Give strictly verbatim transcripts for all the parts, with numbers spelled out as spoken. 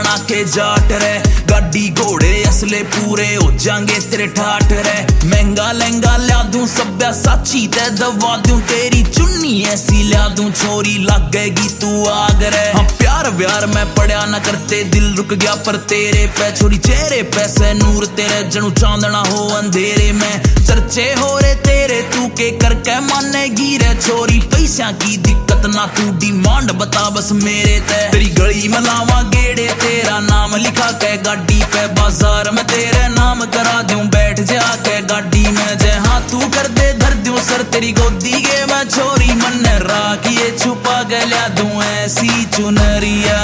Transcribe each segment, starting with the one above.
बना के जाट रे। गाड़ी घोड़े असले पूरे हो जाएंगे तेरे ठाठ रे। महंगा लहंगा लिया दूं सब्या साची ते दबा दूं तेरी चुन्नी ऐसी लिया दूं छोरी लगेगी तू आग रे। हाँ प्यार व्यार मैं पढ़िया न करते दिल रुक गया पर तेरे पे छोरी चेहरे पैसे नूर तेरे जनू चांदना हो अंधेरे में। चर्चे हो रे तेरे तू के करके मानेगी रे छोरी पैसा की दिक्कत ना तू डिमांड बता बस मेरे ते। तेरी गली में लावा गेड़े तेरा नाम लिखा के गाड़ी पे बाजार में तेरे नाम करा दूं बैठ जाके गाड़ी में। जे हाँ तू कर दे धर दूं सर तेरी गोदी के मैं छोरी मन राखिए छुपा के लिया दूं ऐसी चुनरिया।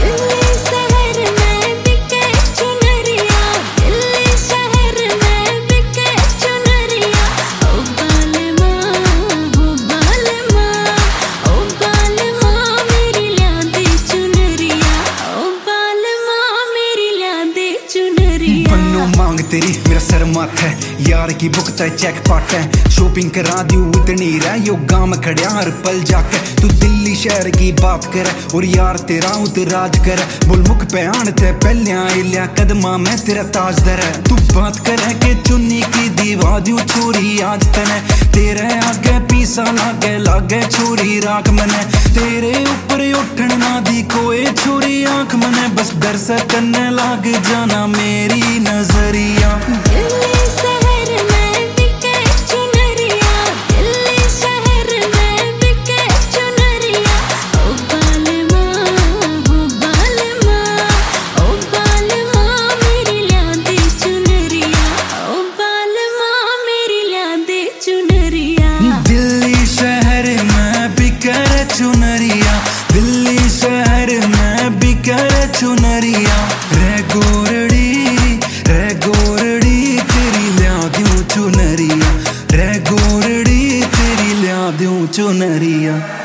मांग तेरी मेरा सर माथ है यार की बुकता है चेक पाट है। शॉपिंग करा दी इतनी रह यो गांव में खड़िया हर पल जाके। तू दिल्ली शहर की बात कर और यार तेरा उतराज कर। बोल मुख पे आन ते पहलिया इलिया कदमा में तेरा ताजदर है। तू बात करे के चुन्नी की दीवा दू छोरी आज तने तेरे आगे पीसा लागे लागे छोरी राख मने। तेरे ऊपर उठन ना दी कोई छोरी आंख मने बस डर से करने लाग जाना मेरी नजरिया। दिल्ली शहर में बिके चुनरिया दिल्ली शहर में बिके चुनरिया। ओ बालमा ओ बालमा ओ बालमा मेरी ल्यांदी चुनरिया। ओ बालमा मेरी ल्यांदी चुनरिया। दिल्ली शहर में बिके चुनरिया दिल्ली शहर में बिके चुनरिया। रे गोरड़ी रे गोरड़ी तेरी लिया दूं चुनरिया। रे गोरड़ी तेरी लिया दूं चुनरिया।